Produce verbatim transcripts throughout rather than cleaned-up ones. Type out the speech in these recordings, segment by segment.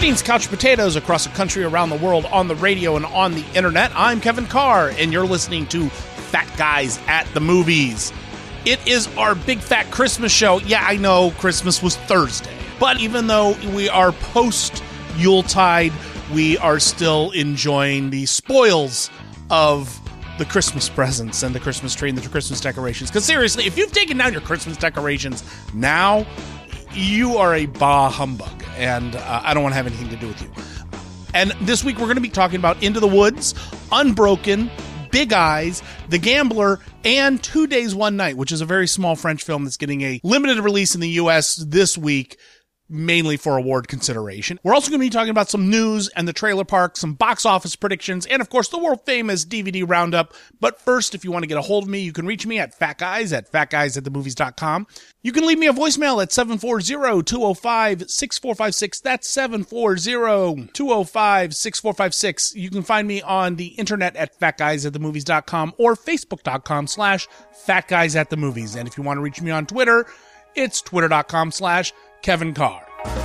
Greetings, couch potatoes across the country, around the world, on the radio, and on the internet. I'm Kevin Carr, and you're listening to Fat Guys at the Movies. It is our big fat Christmas show. Yeah, I know Christmas was Thursday, but even though we are post-Yuletide, we are still enjoying the spoils of the Christmas presents and the Christmas tree and the Christmas decorations. Because seriously, if you've taken down your Christmas decorations now, you are a bah humbug, and uh, I don't want to have anything to do with you. And this week we're going to be talking about Into the Woods, Unbroken, Big Eyes, The Gambler, and Two Days, One Night, which is a very small French film that's getting a limited release in the U S this week, mainly for award consideration. We're also going to be talking about some news and the trailer park, some box office predictions, and of course the world famous D V D roundup. But first, if you want to get a hold of me, you can reach me at fatguys at fatguys at the movies dot com. You can leave me a voicemail at seven four zero, two oh five, six four five six. That's seven four zero, two oh five, six four five six. You can find me on the internet at fatguys at the movies dot com or facebook.com slash fatguys at the movies. And if you want to reach me on Twitter, it's twitter.com slash Kevin Carr.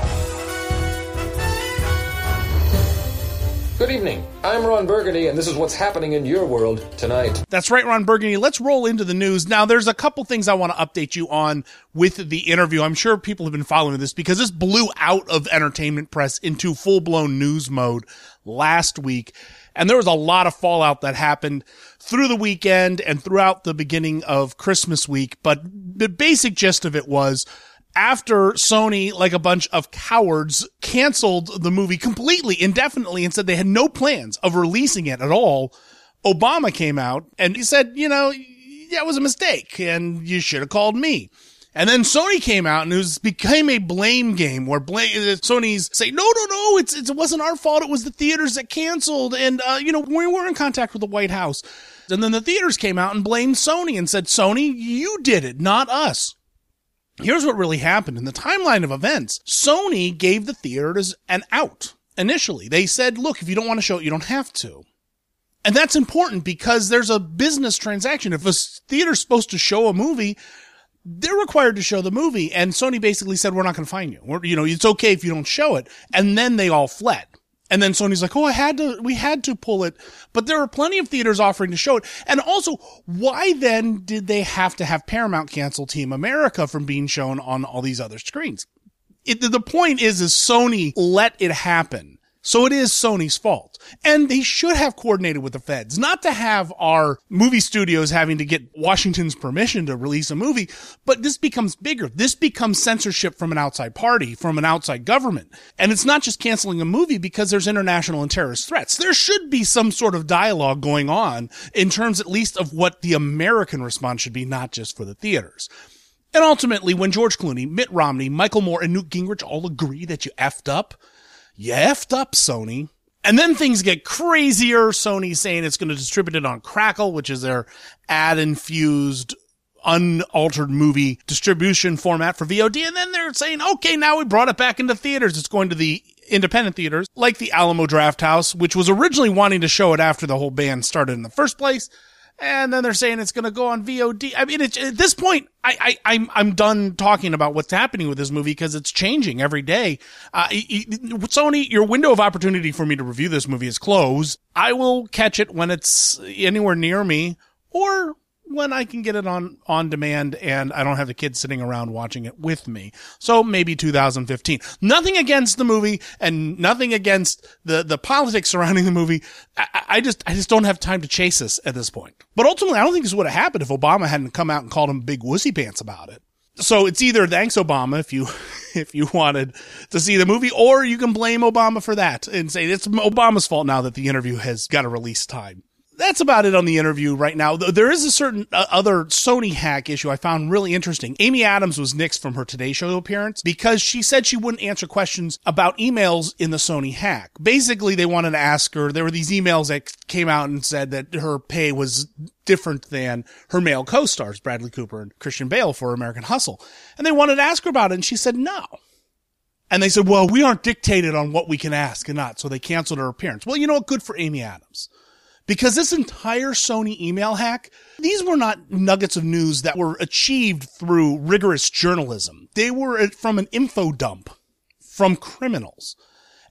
Good evening. I'm Ron Burgundy, and this is what's happening in your world tonight. That's right, Ron Burgundy. Let's roll into the news. Now, there's a couple things I want to update you on with the interview. I'm sure people have been following this because this blew out of entertainment press into full-blown news mode last week. And there was a lot of fallout that happened through the weekend and throughout the beginning of Christmas week. But the basic gist of it was, after Sony, like a bunch of cowards, canceled the movie completely, indefinitely, and said they had no plans of releasing it at all, Obama came out and he said, you know, that was a mistake and you should have called me. And then Sony came out and it was, became a blame game where blame, Sony's say, no, no, no, it's, it's, it wasn't our fault. It was the theaters that canceled. And, uh, you know, we were in contact with the White House. And then the theaters came out and blamed Sony and said, Sony, you did it, not us. Here's what really happened. In the timeline of events, Sony gave the theaters an out initially. They said, look, if you don't want to show it, you don't have to. And that's important because there's a business transaction. If a theater's supposed to show a movie, they're required to show the movie. And Sony basically said, we're not going to fine you. We're, you know, it's okay if you don't show it. And then they all fled. And then Sony's like, oh, I had to, we had to pull it. But there are plenty of theaters offering to show it. And also, why then did they have to have Paramount cancel Team America from being shown on all these other screens? It, the point is, is Sony let it happen. So it is Sony's fault. And they should have coordinated with the feds, not to have our movie studios having to get Washington's permission to release a movie. But this becomes bigger. This becomes censorship from an outside party, from an outside government. And it's not just canceling a movie because there's international and terrorist threats. There should be some sort of dialogue going on in terms at least of what the American response should be, not just for the theaters. And ultimately, when George Clooney, Mitt Romney, Michael Moore, and Newt Gingrich all agree that you effed up, you effed up, Sony. And then things get crazier. Sony's saying it's going to distribute it on Crackle, which is their ad-infused, unaltered movie distribution format for V O D. And then they're saying, okay, now we brought it back into theaters. It's going to the independent theaters, like the Alamo Drafthouse, which was originally wanting to show it after the whole ban started in the first place. And then they're saying it's going to go on V O D. I mean, it, at this point, I, I, I'm, I'm done talking about what's happening with this movie because it's changing every day. Uh, Sony, your window of opportunity for me to review this movie is closed. I will catch it when it's anywhere near me or when I can get it on, on demand and I don't have the kids sitting around watching it with me. So maybe two thousand fifteen. Nothing against the movie and nothing against the, the politics surrounding the movie. I, I just, I just don't have time to chase this at this point. But ultimately, I don't think this would have happened if Obama hadn't come out and called him big wussy pants about it. So it's either thanks Obama if you, if you wanted to see the movie, or you can blame Obama for that and say it's Obama's fault now that the interview has got a release time. That's about it on the interview right now. There is a certain uh, other Sony hack issue I found really interesting. Amy Adams was nixed from her Today Show appearance because she said she wouldn't answer questions about emails in the Sony hack. Basically, they wanted to ask her, there were these emails that came out and said that her pay was different than her male co-stars, Bradley Cooper and Christian Bale, for American Hustle. And they wanted to ask her about it, and she said no. And they said, well, we aren't dictated on what we can ask and not, so they canceled her appearance. Well, you know what? Good for Amy Adams. Because this entire Sony email hack, these were not nuggets of news that were achieved through rigorous journalism. They were from an info dump from criminals.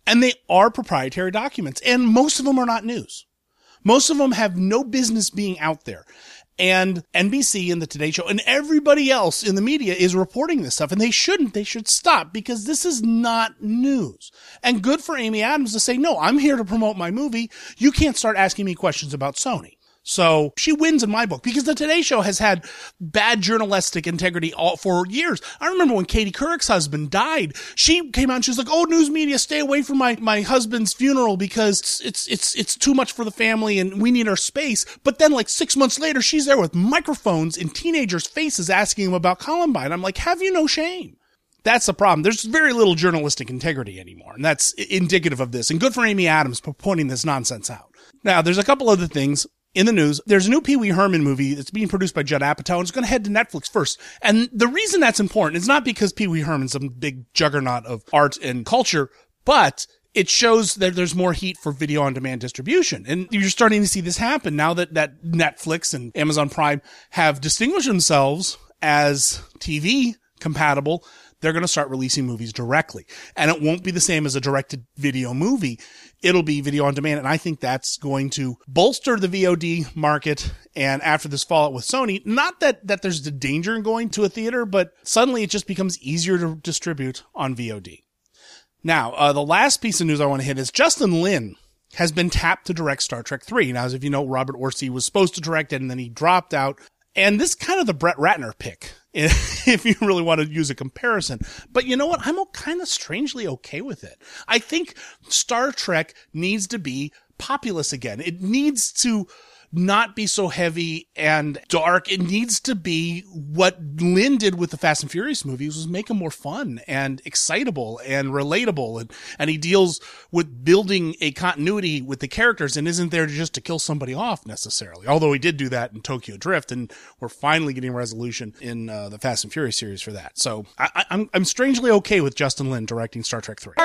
And they are proprietary documents, and most of them are not news. Most of them have no business being out there. And N B C and the Today Show and everybody else in the media is reporting this stuff, and they shouldn't. They should stop, because this is not news. And good for Amy Adams to say, no, I'm here to promote my movie. You can't start asking me questions about Sony. So she wins in my book, because the Today Show has had bad journalistic integrity all for years. I remember when Katie Couric's husband died, she came out and she was like, oh, news media, stay away from my, my husband's funeral because it's, it's, it's, it's too much for the family and we need our space. But then like six months later, she's there with microphones in teenagers' faces asking them about Columbine. I'm like, have you no shame? That's the problem. There's very little journalistic integrity anymore, and that's indicative of this. And good for Amy Adams for pointing this nonsense out. Now, there's a couple other things in the news. There's a new Pee Wee Herman movie that's being produced by Judd Apatow, and it's going to head to Netflix first. And the reason that's important is not because Pee Wee Herman's a big juggernaut of art and culture, but it shows that there's more heat for video on demand distribution. And you're starting to see this happen now that, that Netflix and Amazon Prime have distinguished themselves as T V compatible. They're going to start releasing movies directly. And it won't be the same as a direct-to-video movie. It'll be video on demand. And I think that's going to bolster the V O D market. And after this fallout with Sony, not that, that there's the danger in going to a theater, but suddenly it just becomes easier to distribute on V O D. Now, uh, the last piece of news I want to hit is Justin Lin has been tapped to direct Star Trek three. Now, as if you know, Robert Orci was supposed to direct it, and then he dropped out. And this is kind of the Brett Ratner pick, if you really want to use a comparison. But you know what? I'm kind of strangely okay with it. I think Star Trek needs to be populous again. It needs to not be so heavy and dark. It needs to be what Lin did with the Fast and Furious movies, was make them more fun and excitable and relatable. And, and he deals with building a continuity with the characters and isn't there just to kill somebody off necessarily. Although he did do that in Tokyo Drift, and we're finally getting resolution in uh, the Fast and Furious series for that. So I, I'm, I'm strangely okay with Justin Lin directing Star Trek three.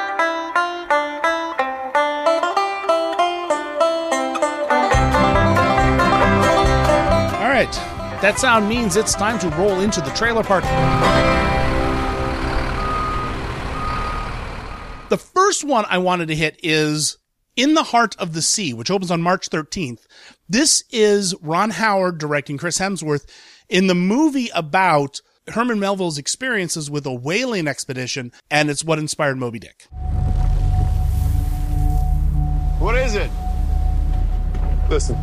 All right, that sound means it's time to roll into the trailer park. The first one I wanted to hit is In the Heart of the Sea, which opens on March thirteenth. This is Ron Howard directing Chris Hemsworth in the movie about Herman Melville's experiences with a whaling expedition, and it's what inspired Moby Dick. What is it? Listen.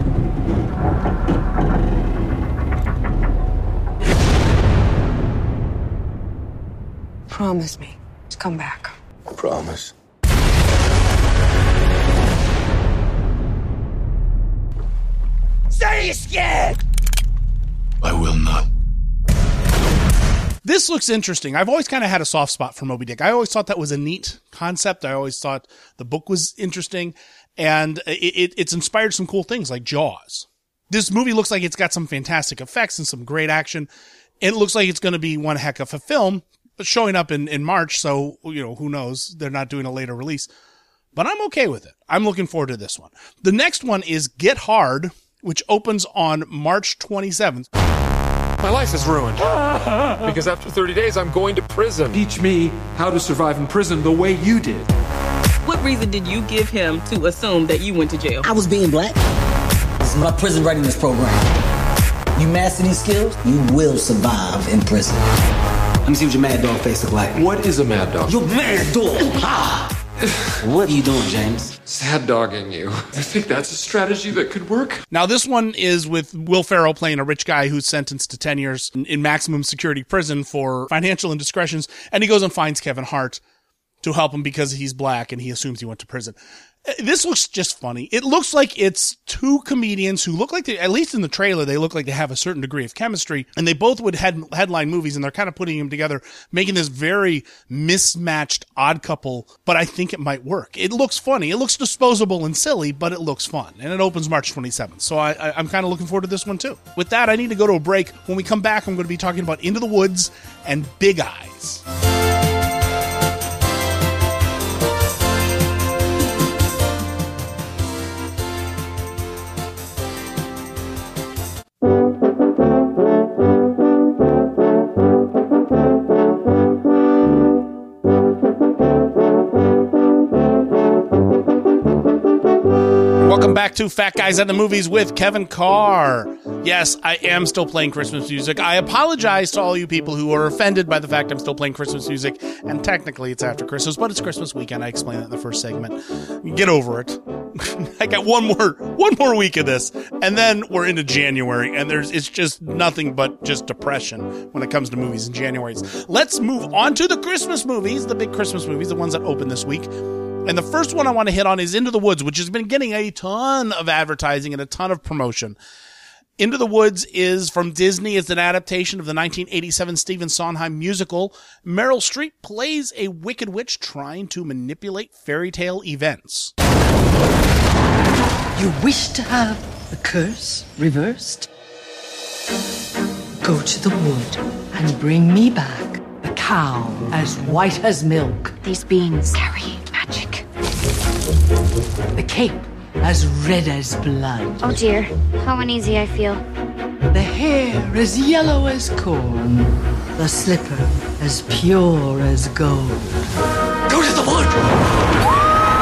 Promise me to come back. Promise. Say you're scared! I will not. This looks interesting. I've always kind of had a soft spot for Moby Dick. I always thought that was a neat concept. I always thought the book was interesting, and it, it, it's inspired some cool things like Jaws. This movie looks like it's got some fantastic effects and some great action. It looks like it's going to be one heck of a film, but showing up in, in March, so, you know, who knows? They're not doing a later release. But I'm okay with it. I'm looking forward to this one. The next one is Get Hard, which opens on March twenty-seventh. My life is ruined. Because after thirty days, I'm going to prison. Teach me how to survive in prison the way you did. What reason did you give him to assume that you went to jail? I was being black. This is my prison readiness program. You master these skills, you will survive in prison. Let me see what your mad dog face look like. What is a mad dog? Your mad dog! Ah! What are you doing, James? Sad dogging you. I think that's a strategy that could work. Now, this one is with Will Ferrell playing a rich guy who's sentenced to ten years in, in maximum security prison for financial indiscretions, and he goes and finds Kevin Hart to help him because he's black and he assumes he went to prison. This looks just funny. It looks like it's two comedians who look like they, at least in the trailer, they look like they have a certain degree of chemistry, and they both would head, headline movies, and they're kind of putting them together, making this very mismatched odd couple, but I think it might work. It looks funny. It looks disposable and silly, but it looks fun, and it opens March twenty-seventh, so I, I, I'm kind of looking forward to this one too. With that, I need to go to a break. When we come back, I'm going to be talking about Into the Woods and Big Eyes. Welcome back to Fat Guys at the Movies with Kevin Carr. Yes, I am still playing Christmas music. I apologize to all you people who are offended by the fact I'm still playing Christmas music, and technically it's after Christmas, but it's Christmas weekend. I explained that in the first segment. Get over it. I got one more one more week of this, and then we're into January, and there's it's just nothing but just depression when it comes to movies in January. Let's move on to the Christmas movies, the big Christmas movies, the ones that open this week. And the first one I want to hit on is Into the Woods, which has been getting a ton of advertising and a ton of promotion. Into the Woods is from Disney. It's an adaptation of the nineteen eighty-seven Stephen Sondheim musical. Meryl Streep plays a wicked witch trying to manipulate fairy tale events. You wish to have the curse reversed? Go to the wood and bring me back a cow as white as milk. These beans carry magic. The cape as red as blood. Oh dear, how uneasy I feel. The hair as yellow as corn. The slipper as pure as gold. Go to the wood!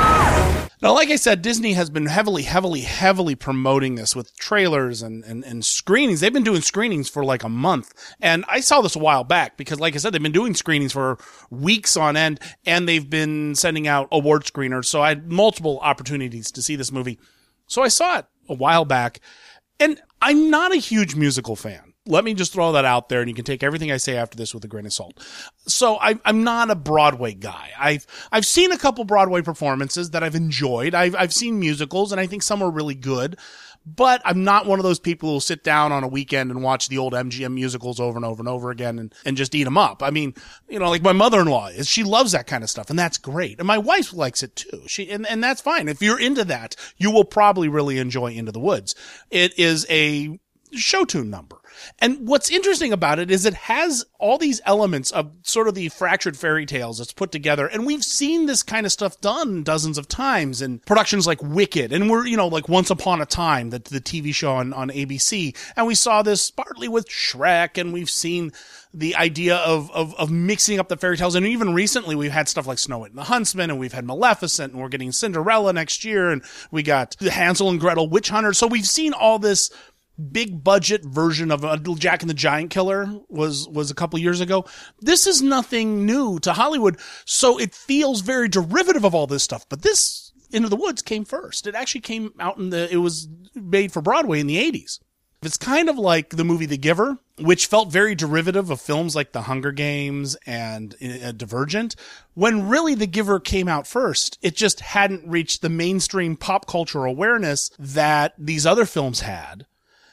Now, like I said, Disney has been heavily, heavily, heavily promoting this with trailers and, and, and screenings. They've been doing screenings for like a month. And I saw this a while back because, like I said, they've been doing screenings for weeks on end, and they've been sending out award screeners. So I had multiple opportunities to see this movie. So I saw it a while back, and I'm not a huge musical fan. Let me just throw that out there, and you can take everything I say after this with a grain of salt. So I, I'm not a Broadway guy. I've I've seen a couple Broadway performances that I've enjoyed. I've I've seen musicals, and I think some are really good. But I'm not one of those people who will sit down on a weekend and watch the old M G M musicals over and over and over again and, and just eat them up. I mean, you know, like my mother-in-law is, she loves that kind of stuff, and that's great. And my wife likes it too. She and, and that's fine. If you're into that, you will probably really enjoy Into the Woods. It is a show tune number. And what's interesting about it is it has all these elements of sort of the fractured fairy tales that's put together. And we've seen this kind of stuff done dozens of times in productions like Wicked. And we're, you know, like Once Upon a Time, the, the T V show on, on A B C. And we saw this partly with Shrek, and we've seen the idea of, of, of mixing up the fairy tales. And even recently we've had stuff like Snow White and the Huntsman, and we've had Maleficent, and we're getting Cinderella next year. And we got the Hansel and Gretel Witch Hunter. So we've seen all this big budget version of a Jack and the Giant Killer was, was a couple years ago. This is nothing new to Hollywood. So it feels very derivative of all this stuff. But this Into the Woods came first. It actually came out in the, it was made for Broadway in the eighties. It's kind of like the movie The Giver, which felt very derivative of films like The Hunger Games and uh, Divergent, when really The Giver came out first. It just hadn't reached the mainstream pop culture awareness that these other films had.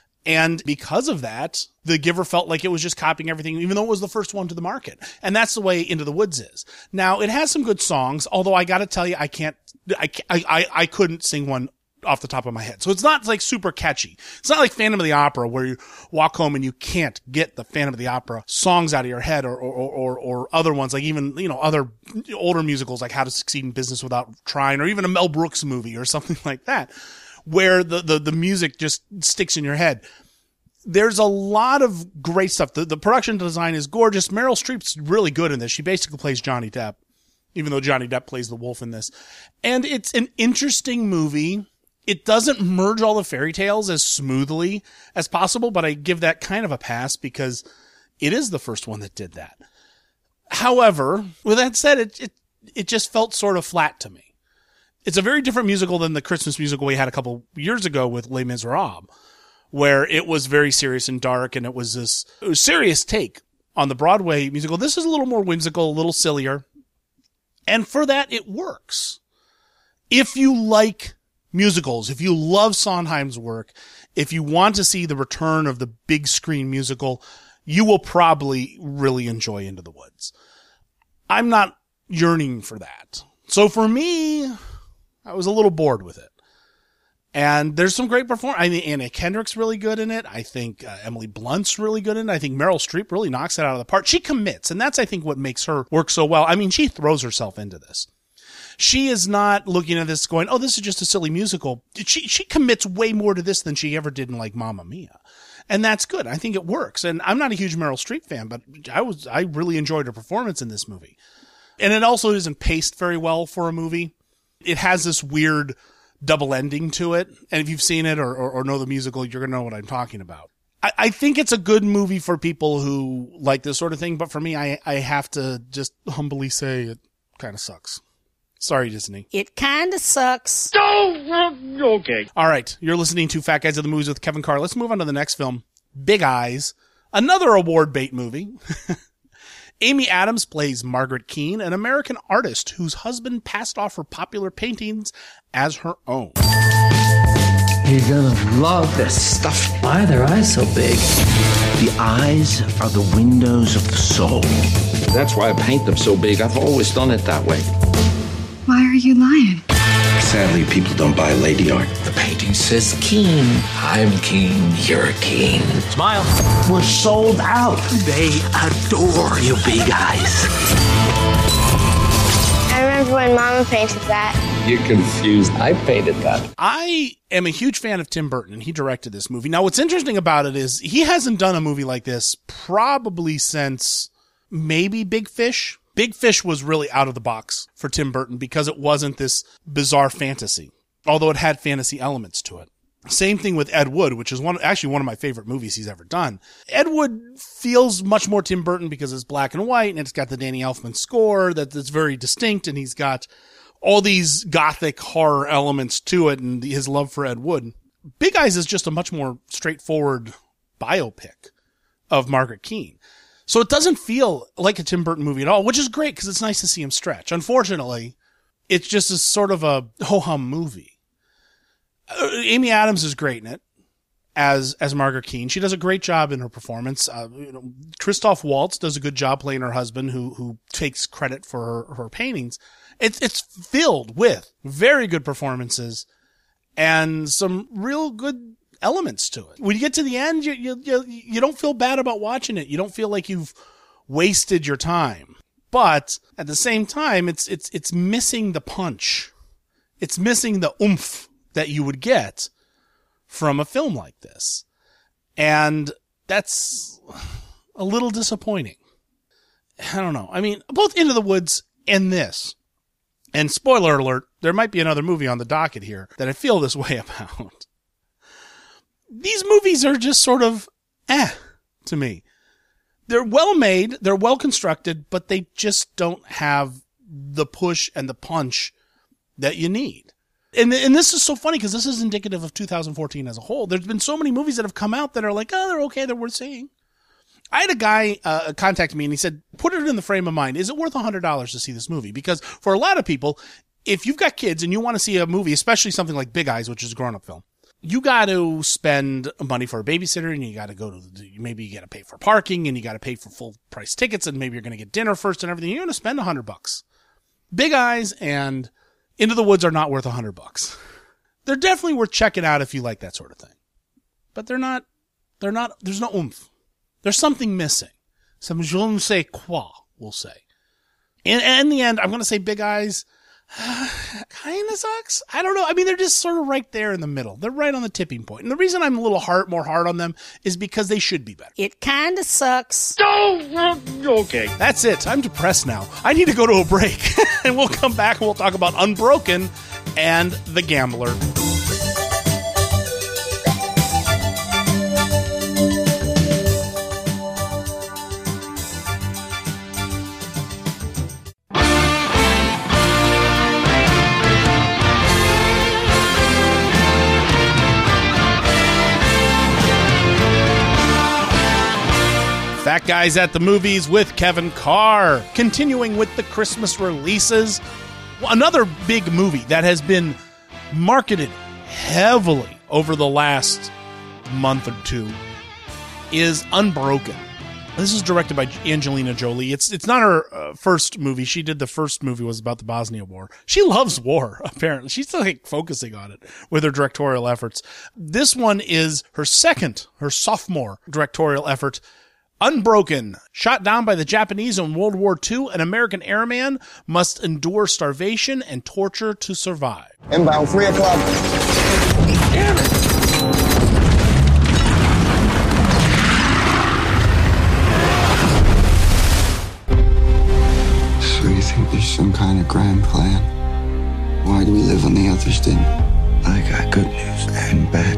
And because of that, The Giver felt like it was just copying everything, even though it was the first one to the market. And that's the way Into the Woods is. Now, it has some good songs, although I gotta tell you, I can't, I, I, I couldn't sing one off the top of my head. So it's not like super catchy. It's not like Phantom of the Opera where you walk home and you can't get the Phantom of the Opera songs out of your head, or, or, or, or other ones, like even, you know, other older musicals like How to Succeed in Business Without Trying, or even a Mel Brooks movie or something like that, where the, the, the music just sticks in your head. There's a lot of great stuff. The, the production design is gorgeous. Meryl Streep's really good in this. She basically plays Johnny Depp, even though Johnny Depp plays the wolf in this. And it's an interesting movie. It doesn't merge all the fairy tales as smoothly as possible, but I give that kind of a pass because it is the first one that did that. However, with that said, it, it, it just felt sort of flat to me. It's a very different musical than the Christmas musical we had a couple years ago with Les Miserables, where it was very serious and dark, and it was this it was serious take on the Broadway musical. This is a little more whimsical, a little sillier. And for that, it works. If you like musicals, if you love Sondheim's work, if you want to see the return of the big screen musical, you will probably really enjoy Into the Woods. I'm not yearning for that. So for me, I was a little bored with it. And there's some great performance. I mean, Anna Kendrick's really good in it. I think uh, Emily Blunt's really good in it. I think Meryl Streep really knocks it out of the park. She commits, and that's, I think, what makes her work so well. I mean, she throws herself into this. She is not looking at this going, oh, this is just a silly musical. She she commits way more to this than she ever did in, like, Mamma Mia. And that's good. I think it works. And I'm not a huge Meryl Streep fan, but I was I really enjoyed her performance in this movie. And it also isn't paced very well for a movie. It has this weird double ending to it. And if you've seen it or, or, or know the musical, you're going to know what I'm talking about. I, I think it's a good movie for people who like this sort of thing. But for me, I, I have to just humbly say it kind of sucks. Sorry, Disney. It kind of sucks. Oh, okay. All right. You're listening to Fat Guys at the Movies with Kevin Carr. Let's move on to the next film, Big Eyes, another award bait movie. Amy Adams plays Margaret Keane, an American artist whose husband passed off her popular paintings as her own. You're gonna love this stuff. Why are their eyes so big? The eyes are the windows of the soul. That's why I paint them so big. I've always done it that way. Why are you lying? Sadly, people don't buy lady art. The painting says Keane. I'm Keane. You're Keane. Smile. We're sold out. They adore you, Big Eyes. I remember when Mama painted that. You're confused. I painted that. I am a huge fan of Tim Burton, and he directed this movie. Now, what's interesting about it is he hasn't done a movie like this probably since maybe Big Fish. Big Fish was really out of the box for Tim Burton because it wasn't this bizarre fantasy, although it had fantasy elements to it. Same thing with Ed Wood, which is one actually one of my favorite movies he's ever done. Ed Wood feels much more Tim Burton because it's black and white, and it's got the Danny Elfman score that, that's very distinct, and he's got all these gothic horror elements to it, and his love for Ed Wood. Big Eyes is just a much more straightforward biopic of Margaret Keane. So it doesn't feel like a Tim Burton movie at all, which is great because it's nice to see him stretch. Unfortunately, it's just a sort of a ho-hum movie. Uh, Amy Adams is great in it as as Margaret Keane. She does a great job in her performance. Uh, you know, Christoph Waltz does a good job playing her husband, who who takes credit for her, her paintings. It's it's filled with very good performances and some real good elements to it. When you get to the end, you, you, you, you don't feel bad about watching it. You don't feel like you've wasted your time. But at the same time, it's, it's, it's missing the punch. It's missing the oomph that you would get from a film like this. And that's a little disappointing. I don't know. I mean, both Into the Woods and this, and spoiler alert, there might be another movie on the docket here that I feel this way about. These movies are just sort of eh to me. They're well made, they're well constructed, but they just don't have the push and the punch that you need. And and this is so funny because this is indicative of two thousand fourteen as a whole. There's been so many movies that have come out that are like, oh, they're okay, they're worth seeing. I had a guy uh, contact me and he said, put it in the frame of mind. Is it worth one hundred dollars to see this movie? Because for a lot of people, if you've got kids and you want to see a movie, especially something like Big Eyes, which is a grown-up film, you got to spend money for a babysitter, and you got to go to the, maybe you got to pay for parking, and you got to pay for full price tickets, and maybe you're going to get dinner first and everything. You're going to spend a hundred bucks. Big Eyes and Into the Woods are not worth a hundred bucks. They're definitely worth checking out if you like that sort of thing, but they're not. They're not. There's no oomph. There's something missing. Some je ne sais quoi, we'll say. And, and in the end, I'm going to say Big Eyes kind of sucks. I don't know. I mean, they're just sort of right there in the middle. They're right on the tipping point. And the reason I'm a little hard, more hard on them is because they should be better. It kind of sucks. Oh, okay. That's it. I'm depressed now. I need to go to a break. And we'll come back and we'll talk about Unbroken and The Gambler. Fat Guys at the Movies with Kevin Carr. Continuing with the Christmas releases. Another big movie that has been marketed heavily over the last month or two is Unbroken. This is directed by Angelina Jolie. It's it's not her uh, first movie. She did the first movie was about the Bosnia War. She loves war, apparently. She's like focusing on it with her directorial efforts. This one is her second, her sophomore directorial effort. Unbroken. Shot down by the Japanese in World War Two, an American airman must endure starvation and torture to survive. Inbound, three o'clock. Damn it! So you think there's some kind of grand plan? Why do we live when the others didn't? I got good news and bad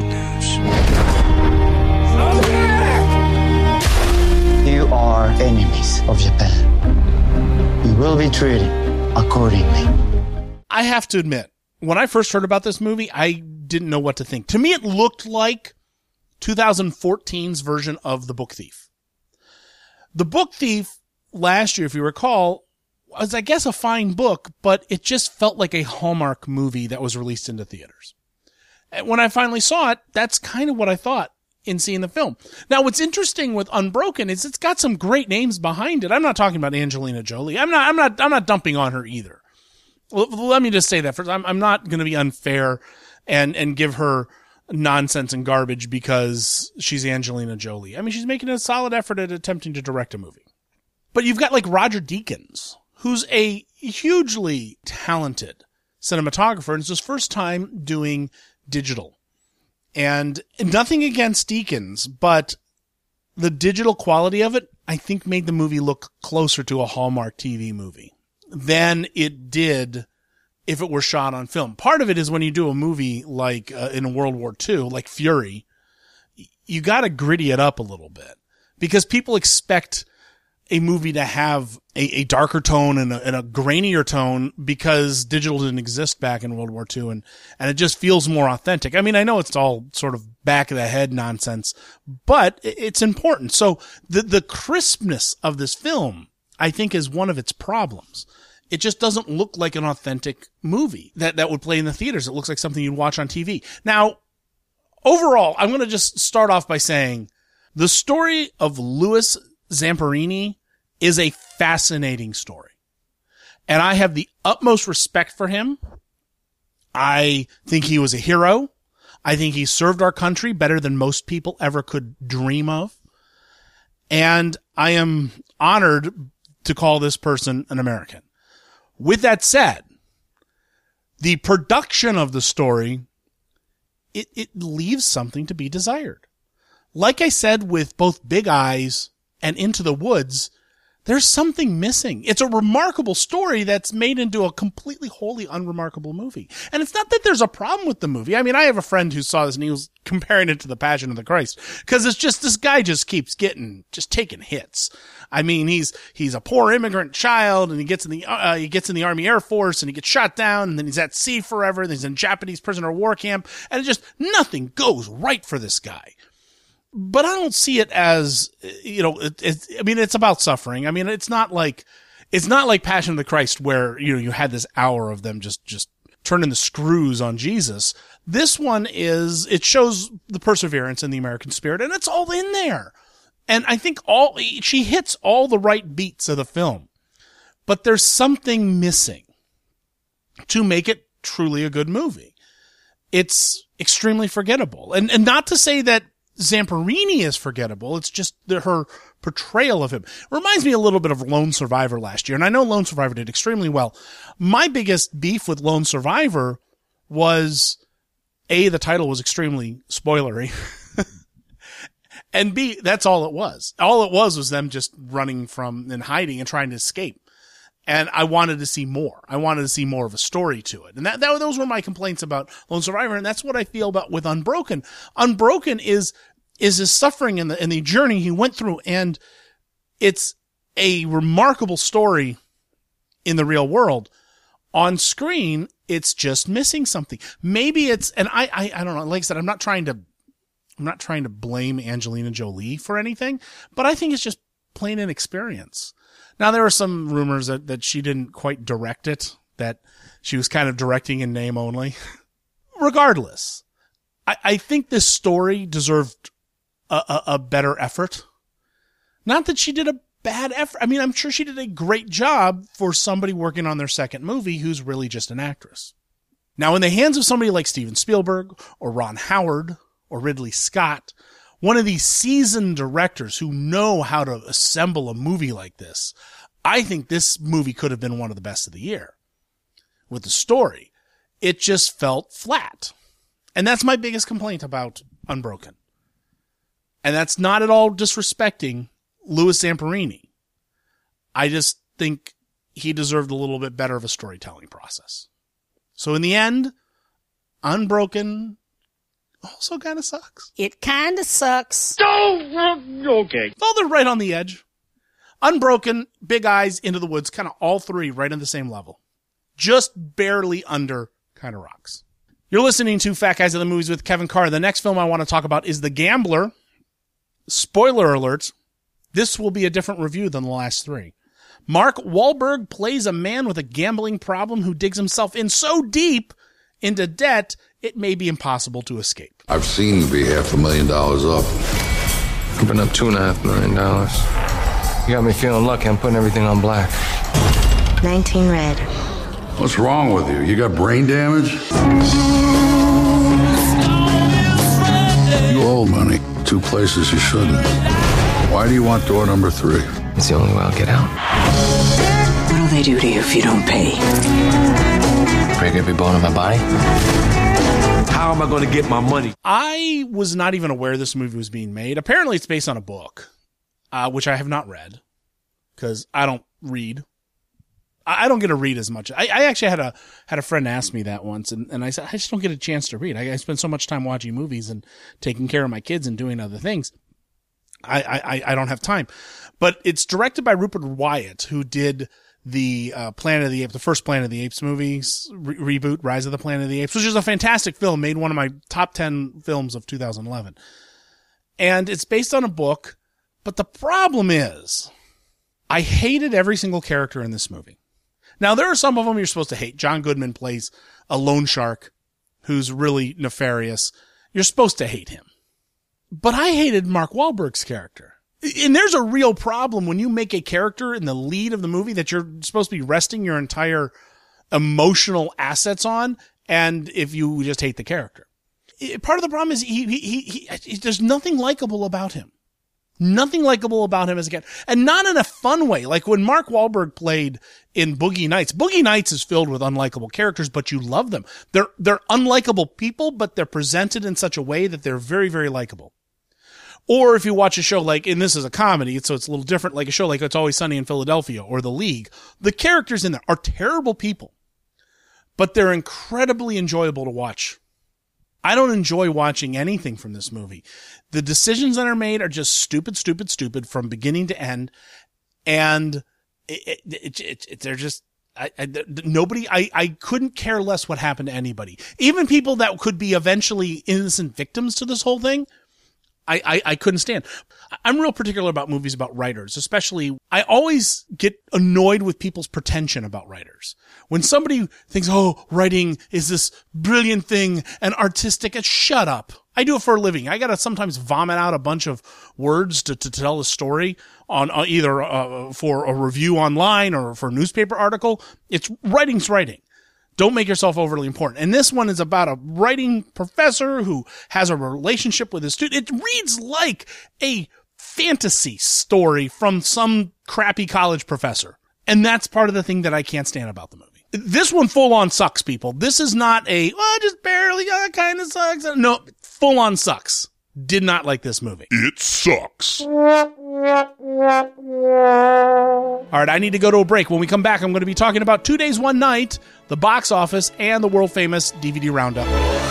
news. You are enemies of Japan. You will be treated accordingly. I have to admit, when I first heard about this movie, I didn't know what to think. To me, it looked like twenty fourteen's version of The Book Thief. The Book Thief last year, if you recall, was, I guess, a fine book, but it just felt like a Hallmark movie that was released into theaters. And when I finally saw it, that's kind of what I thought in seeing the film. Now, what's interesting with Unbroken is it's got some great names behind it. I'm not talking about Angelina Jolie. I'm not, I'm not, I'm not dumping on her either. Well, let me just say that first. I'm, I'm not going to be unfair and, and give her nonsense and garbage because she's Angelina Jolie. I mean, she's making a solid effort at attempting to direct a movie. But you've got like Roger Deakins, who's a hugely talented cinematographer, and it's his first time doing digital. And nothing against Deakins, but the digital quality of it, I think, made the movie look closer to a Hallmark T V movie than it did if it were shot on film. Part of it is when you do a movie like uh, in World War Two, like Fury, you got to gritty it up a little bit because people expect a movie to have a, a darker tone and a, and a grainier tone because digital didn't exist back in World War Two, and, and it just feels more authentic. I mean, I know it's all sort of back of the head nonsense, but it's important. So the, the crispness of this film, I think, is one of its problems. It just doesn't look like an authentic movie that, that would play in the theaters. It looks like something you'd watch on T V. Now, overall, I'm going to just start off by saying the story of Louis Zamperini is a fascinating story. And I have the utmost respect for him. I think he was a hero. I think he served our country better than most people ever could dream of. And I am honored to call this person an American. With that said, the production of the story, it, it leaves something to be desired. Like I said, with both Big Eyes and Into the Woods, there's something missing. It's a remarkable story that's made into a completely, wholly unremarkable movie. And it's not that there's a problem with the movie. I mean, I have a friend who saw this and he was comparing it to The Passion of the Christ because it's just, this guy just keeps getting, just taking hits. I mean, he's, he's a poor immigrant child and he gets in the, uh, he gets in the Army Air Force and he gets shot down and then he's at sea forever. Then he's in Japanese prisoner of war camp and it just, nothing goes right for this guy. But I don't see it as, you know, it, it, I mean, it's about suffering. I mean, it's not like, it's not like Passion of the Christ where, you know, you had this hour of them just, just turning the screws on Jesus. This one is, it shows the perseverance and the American spirit, and it's all in there. And I think all, she hits all the right beats of the film, but there's something missing to make it truly a good movie. It's extremely forgettable. And, and not to say that Zamperini is forgettable. It's just the, her portrayal of him. It reminds me a little bit of Lone Survivor last year. And I know Lone Survivor did extremely well. My biggest beef with Lone Survivor was A, the title was extremely spoilery. And B, that's all it was. All it was was them just running from and hiding and trying to escape. And I wanted to see more. I wanted to see more of a story to it. And that, that those were my complaints about Lone Survivor. And that's what I feel about with Unbroken. Unbroken is, is his suffering and the, and the journey he went through. And it's a remarkable story in the real world. On screen, it's just missing something. Maybe it's, and I, I, I don't know, like I said, I'm not trying to, I'm not trying to blame Angelina Jolie for anything, but I think it's just plain inexperience. Now, there were some rumors that, that she didn't quite direct it, that she was kind of directing in name only. Regardless, I, I think this story deserved a, a, a better effort. Not that she did a bad effort. I mean, I'm sure she did a great job for somebody working on their second movie who's really just an actress. Now, in the hands of somebody like Steven Spielberg or Ron Howard or Ridley Scott, one of these seasoned directors who know how to assemble a movie like this, I think this movie could have been one of the best of the year. With the story, it just felt flat. And that's my biggest complaint about Unbroken. And that's not at all disrespecting Louis Zamperini. I just think he deserved a little bit better of a storytelling process. So in the end, Unbroken also kind of sucks. It kind of sucks. Oh, okay. Oh, they're right on the edge. Unbroken, Big Eyes, Into the Woods, kind of all three right on the same level. Just barely under kind of rocks. You're listening to Fat Guys at the Movies with Kevin Carr. The next film I want to talk about is The Gambler. Spoiler alert, this will be a different review than the last three. Mark Wahlberg plays a man with a gambling problem who digs himself in so deep into debt, it may be impossible to escape. I've seen you be half a million dollars up. I've been up two and a half million dollars. You got me feeling lucky. I'm putting everything on black. nineteen red. What's wrong with you? You got brain damage? You owe money. Two places you shouldn't. Why do you want door number three? It's the only way I'll get out. What'll they do to you if you don't pay? Break every bone in my body? How am I going to get my money? I was not even aware this movie was being made. Apparently it's based on a book, uh, which I have not read because I don't read. I don't get to read as much. I, I actually had a had a friend ask me that once, and, and I said, I just don't get a chance to read. I, I spend so much time watching movies and taking care of my kids and doing other things. I, I, I don't have time. But it's directed by Rupert Wyatt, who did the uh, Planet of the Apes, the first Planet of the Apes movies, re- reboot, Rise of the Planet of the Apes, which is a fantastic film, made one of my top ten films of two thousand eleven. And it's based on a book, but the problem is, I hated every single character in this movie. Now, there are some of them you're supposed to hate. John Goodman plays a loan shark who's really nefarious. You're supposed to hate him. But I hated Mark Wahlberg's character. And there's a real problem when you make a character in the lead of the movie that you're supposed to be resting your entire emotional assets on, and if you just hate the character. Part of the problem is he, he, he, he there's nothing likable about him. Nothing likable about him as a character. And not in a fun way. Like when Mark Wahlberg played in Boogie Nights. Boogie Nights is filled with unlikable characters, but you love them. They're, they're unlikable people, but they're presented in such a way that they're very, very likable. Or if you watch a show like, and this is a comedy, so it's a little different, like a show like It's Always Sunny in Philadelphia or The League, the characters in there are terrible people, but they're incredibly enjoyable to watch. I don't enjoy watching anything from this movie. The decisions that are made are just stupid, stupid, stupid from beginning to end. And it, it, it, it, they're just, I, I, nobody, I, I couldn't care less what happened to anybody. Even people that could be eventually innocent victims to this whole thing. I, I, I couldn't stand. I'm real particular about movies about writers, especially I always get annoyed with people's pretension about writers. When somebody thinks, oh, writing is this brilliant thing and artistic, and shut up. I do it for a living. I gotta sometimes vomit out a bunch of words to, to tell a story on uh, either uh, for a review online or for a newspaper article. It's writing's writing. Don't make yourself overly important. And this one is about a writing professor who has a relationship with his student. It reads like a fantasy story from some crappy college professor. And that's part of the thing that I can't stand about the movie. This one full on sucks, people. This is not a, oh, just barely, oh, it kind of sucks. No, full on sucks. Did not like this movie. It sucks. All right, I need to go to a break. When we come back, I'm going to be talking about Two Days, One Night, the box office, and the world-famous D V D Roundup.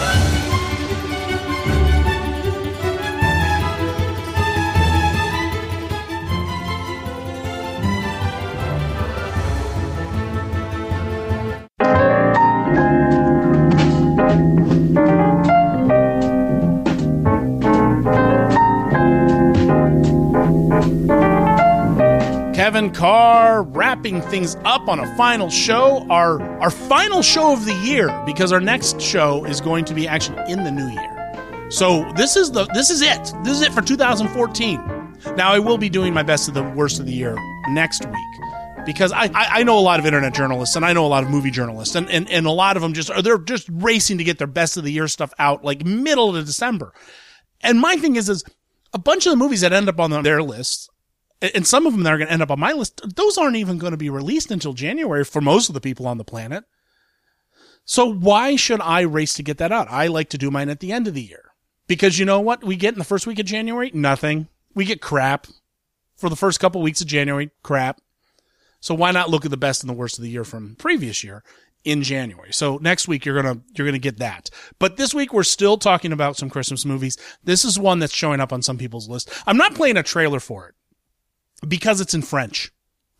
Kevin Carr wrapping things up on a final show, our our final show of the year, because our next show is going to be actually in the new year. So this is the this is it. This is it for two thousand fourteen. Now I will be doing my best of the worst of the year next week, because I, I, I know a lot of internet journalists and I know a lot of movie journalists, and, and, and a lot of them just are they're just racing to get their best of the year stuff out like middle of December. And my thing is is a bunch of the movies that end up on their lists, and some of them that are going to end up on my list, those aren't even going to be released until January for most of the people on the planet. So why should I race to get that out? I like to do mine at the end of the year. Because you know what we get in the first week of January? Nothing. We get crap. For the first couple weeks of January, crap. So why not look at the best and the worst of the year from previous year in January. So next week you're going to, you're going to get that. But this week we're still talking about some Christmas movies. This is one that's showing up on some people's list. I'm not playing a trailer for it because it's in French.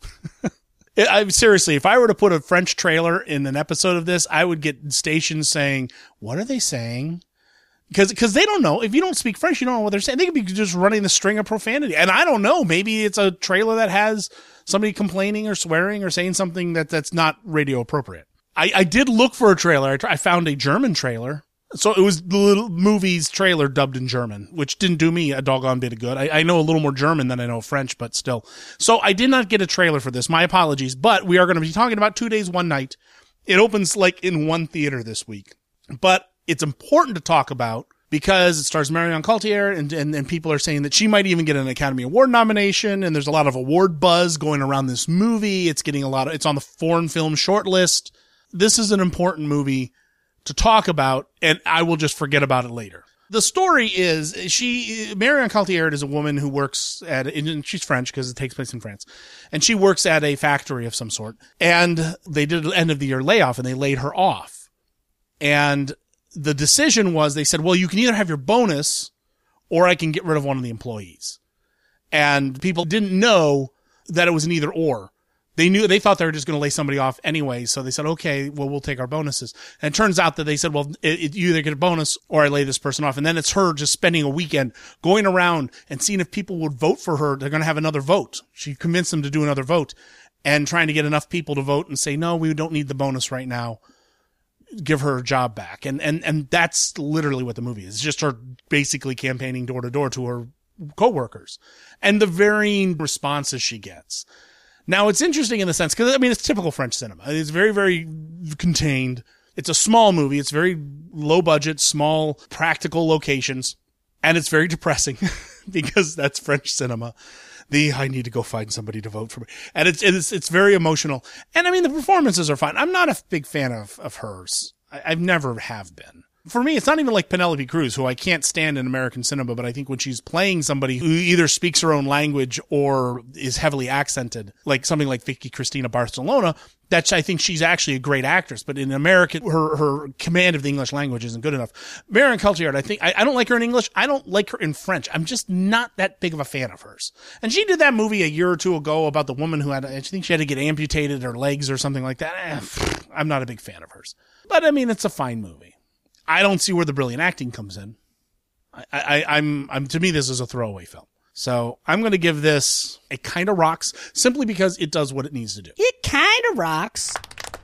I, seriously, if I were to put a French trailer in an episode of this, I would get stations saying, what are they saying? Because because they don't know. If you don't speak French, you don't know what they're saying. They could be just running the string of profanity. And I don't know. Maybe it's a trailer that has somebody complaining or swearing or saying something that, that's not radio appropriate. I, I did look for a trailer. I, I found a German trailer. So it was the little movie's trailer dubbed in German, which didn't do me a doggone bit of good. I, I know a little more German than I know French, but still. So I did not get a trailer for this. My apologies. But we are going to be talking about Two Days, One Night. It opens like in one theater this week. But it's important to talk about because it stars Marion Cotillard, and, and, and people are saying that she might even get an Academy Award nomination, and there's a lot of award buzz going around this movie. It's getting a lot of, it's on the foreign film shortlist. This is an important movie to talk about, and I will just forget about it later. The story is, she, Marion Cotillard is a woman who works at, and she's French because it takes place in France, and she works at a factory of some sort, and they did an end of the year layoff, and they laid her off. And the decision was, they said, well, you can either have your bonus or I can get rid of one of the employees. And people didn't know that it was an either or. They knew, they thought they were just going to lay somebody off anyway. So they said, okay, well, we'll take our bonuses. And it turns out that they said, well, it, it, you either get a bonus or I lay this person off. And then it's her just spending a weekend going around and seeing if people would vote for her. They're going to have another vote. She convinced them to do another vote and trying to get enough people to vote and say, no, we don't need the bonus right now. Give her a job back. And, and, and that's literally what the movie is. It's just her basically campaigning door to door to her coworkers and the varying responses she gets. Now it's interesting in the sense, cause I mean, it's typical French cinema. It's very, very contained. It's a small movie. It's very low budget, small, practical locations. And it's very depressing because that's French cinema. The, I need to go find somebody to vote for me. And it's, it's, it's very emotional. And I mean, the performances are fine. I'm not a big fan of, of hers. I, I've never have been. For me, it's not even like Penelope Cruz, who I can't stand in American cinema, but I think when she's playing somebody who either speaks her own language or is heavily accented, like something like Vicky Cristina Barcelona, that's, I think she's actually a great actress, but in America, her, her command of the English language isn't good enough. Marion Cotillard, I think, I, I don't like her in English. I don't like her in French. I'm just not that big of a fan of hers. And she did that movie a year or two ago about the woman who had, I think she had to get amputated her legs or something like that. Eh, I'm not a big fan of hers. But I mean, it's a fine movie. I don't see where the brilliant acting comes in. I, I, I'm, I'm, to me, this is a throwaway film. So I'm going to give this a kind of rocks simply because it does what it needs to do. It kind of rocks.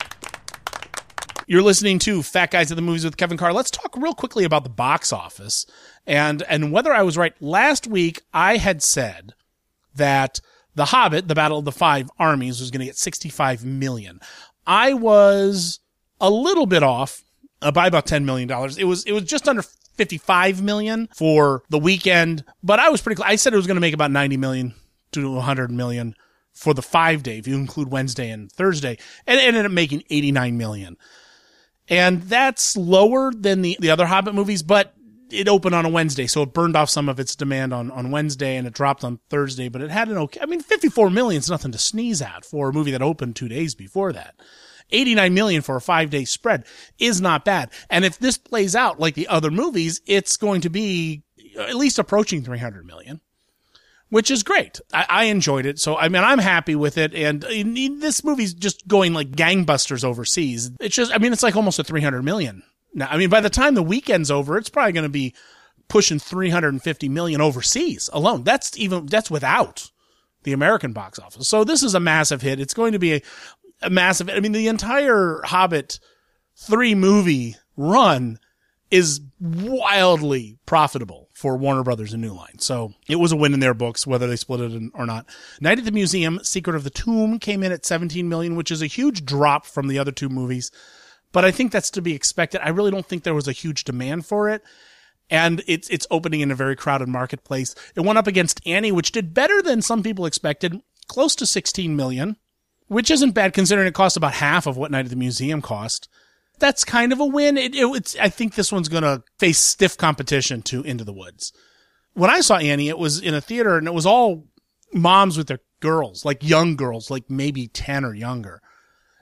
You're listening to Fat Guys at the Movies with Kevin Carr. Let's talk real quickly about the box office and, and whether I was right. Last week, I had said that The Hobbit, The Battle of the Five Armies, was going to get sixty-five million. I was a little bit off. Uh, by about ten million dollars. It was, it was just under fifty-five million for the weekend, but I was pretty close. I said it was going to make about ninety million to one hundred million for the five day, if you include Wednesday and Thursday, and it ended up making eighty-nine million. And that's lower than the, the other Hobbit movies, but it opened on a Wednesday, so it burned off some of its demand on, on Wednesday and it dropped on Thursday, but it had an okay, I mean, fifty-four million is nothing to sneeze at for a movie that opened two days before that. eighty-nine million for a five day spread is not bad. And if this plays out like the other movies, it's going to be at least approaching three hundred million, which is great. I, I enjoyed it. So, I mean, I'm happy with it. And in, in, this movie's just going like gangbusters overseas. It's just, I mean, it's like almost a three hundred million. Now, I mean, by the time the weekend's over, it's probably going to be pushing three hundred fifty million overseas alone. That's even, that's without the American box office. So this is a massive hit. It's going to be a, a massive, I mean, the entire Hobbit three movie run is wildly profitable for Warner Brothers and New Line. So it was a win in their books, whether they split it or not. Night at the Museum, Secret of the Tomb came in at seventeen million, which is a huge drop from the other two movies. But I think that's to be expected. I really don't think there was a huge demand for it. And it's, it's opening in a very crowded marketplace. It went up against Annie, which did better than some people expected, close to sixteen million. Which isn't bad considering it cost about half of what Night at the Museum cost. That's kind of a win. It, it, it's, I think this one's going to face stiff competition to Into the Woods. When I saw Annie, it was in a theater and it was all moms with their girls, like young girls, like maybe ten or younger.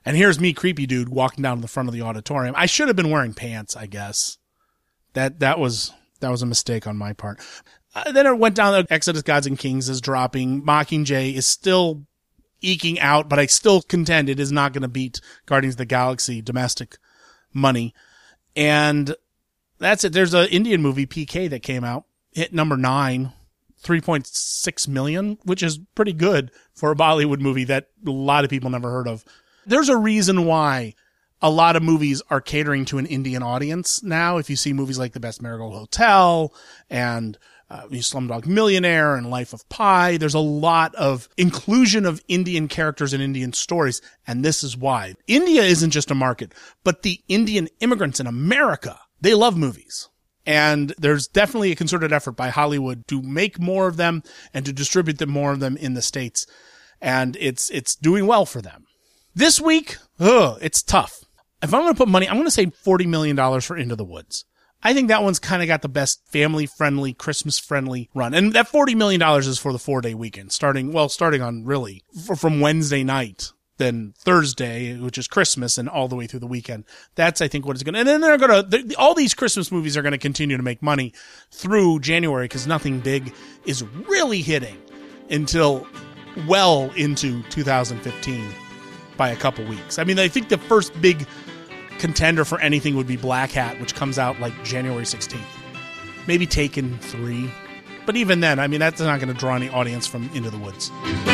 And here's me, creepy dude, walking down to the front of the auditorium. I should have been wearing pants, I guess. That that was that was a mistake on my part. Uh, then it went down. Exodus Gods and Kings is dropping. Mockingjay is still eking out, but I still contend it is not going to beat Guardians of the Galaxy domestic money. And that's it. There's an Indian movie, P K, that came out, hit number nine, three point six million, which is pretty good for a Bollywood movie that a lot of people never heard of. There's a reason why a lot of movies are catering to an Indian audience now. If you see movies like The Best Marigold Hotel and uh, Slumdog Millionaire and Life of Pi, there's a lot of inclusion of Indian characters and Indian stories, and this is why. India isn't just a market, but the Indian immigrants in America, they love movies. And there's definitely a concerted effort by Hollywood to make more of them and to distribute them more of them in the States. And it's it's doing well for them. This week, ugh, it's tough. If I'm going to put money, I'm going to say forty million dollars for Into the Woods. I think that one's kind of got the best family-friendly, Christmas-friendly run. And that forty million dollars is for the four-day weekend, starting, well, starting on really from Wednesday night, then Thursday, which is Christmas, and all the way through the weekend. That's, I think, what it's going to, and then they're going to, all these Christmas movies are going to continue to make money through January because nothing big is really hitting until well into two thousand fifteen. By a couple weeks. I mean, I think the first big contender for anything would be Black Hat, which comes out like January sixteenth. Maybe Taken three. But even then, I mean, that's not going to draw any audience from Into the Woods.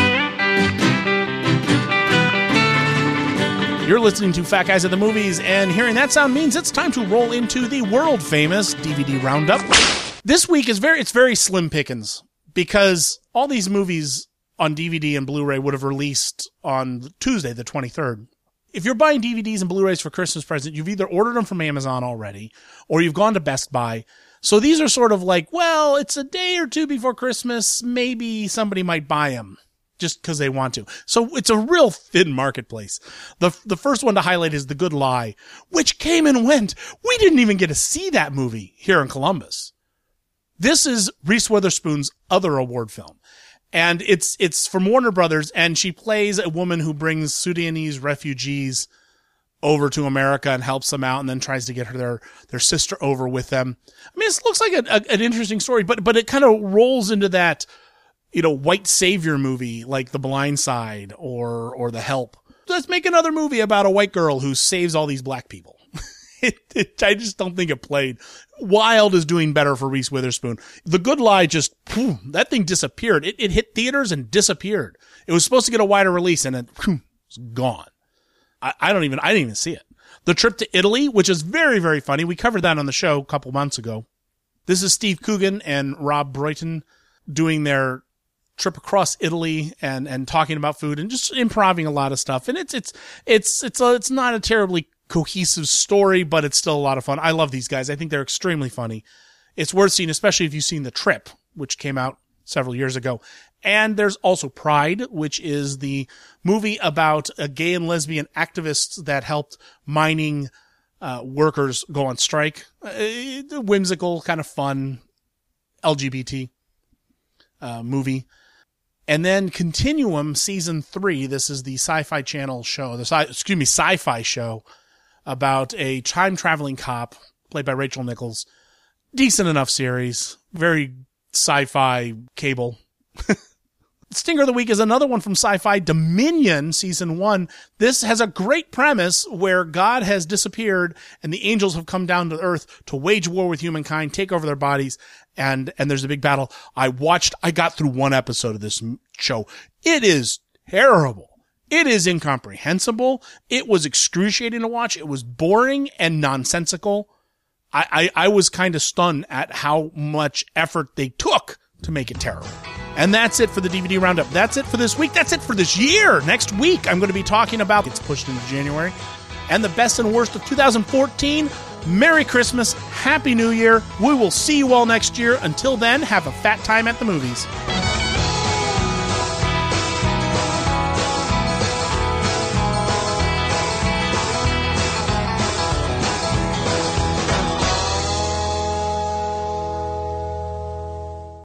You're listening to Fat Guys at the Movies, and hearing that sound means it's time to roll into the world-famous D V D Roundup. This week is very, it's very slim pickings, because all these movies on D V D and Blu-ray would have released on Tuesday, the twenty-third. If you're buying D V Ds and Blu-rays for Christmas present, you've either ordered them from Amazon already, or you've gone to Best Buy. So these are sort of like, well, it's a day or two before Christmas. Maybe somebody might buy them just because they want to. So it's a real thin marketplace. The the first one to highlight is The Good Lie, which came and went. We didn't even get to see that movie here in Columbus. This is Reese Witherspoon's other award film. And it's, it's from Warner Brothers, and she plays a woman who brings Sudanese refugees over to America and helps them out and then tries to get her, their, their sister over with them. I mean, it looks like a, a, an interesting story, but, but it kind of rolls into that, you know, white savior movie like The Blind Side or, or The Help. Let's make another movie about a white girl who saves all these black people. It, it, I just don't think it played. Wild is doing better for Reese Witherspoon. The Good Lie just, whew, that thing disappeared. It, it hit theaters and disappeared. It was supposed to get a wider release and it whew, was gone. I, I don't even, I didn't even see it. The Trip to Italy, which is very, very funny. We covered that on the show a couple months ago. This is Steve Coogan and Rob Bruyton doing their trip across Italy and, and talking about food and just improvising a lot of stuff. And it's, it's, it's, it's, a, it's not a terribly cohesive story, but it's still a lot of fun. I love these guys. I think they're extremely funny. It's worth seeing, especially if you've seen The Trip, which came out several years ago. And there's also Pride, which is the movie about a gay and lesbian activists that helped mining uh, workers go on strike. Uh, whimsical, kind of fun L G B T uh, movie. And then Continuum season three. This is the Sci-Fi Channel show, the sci- excuse me, sci-fi show about a time traveling cop played by Rachel Nichols. Decent enough series. Very sci-fi cable. Stinger of the Week is another one from Sci-Fi, Dominion season one. This has a great premise where God has disappeared and the angels have come down to earth to wage war with humankind, take over their bodies, and, and there's a big battle. I watched, I got through one episode of this show. It is terrible. It is incomprehensible. It was excruciating to watch. It was boring and nonsensical. I, I, I was kind of stunned at how much effort they took to make it terrible. And that's it for the D V D Roundup. That's it for this week. That's it for this year. Next week, I'm going to be talking about, it's pushed into January, and the best and worst of two thousand fourteen. Merry Christmas. Happy New Year. We will see you all next year. Until then, have a fat time at the movies.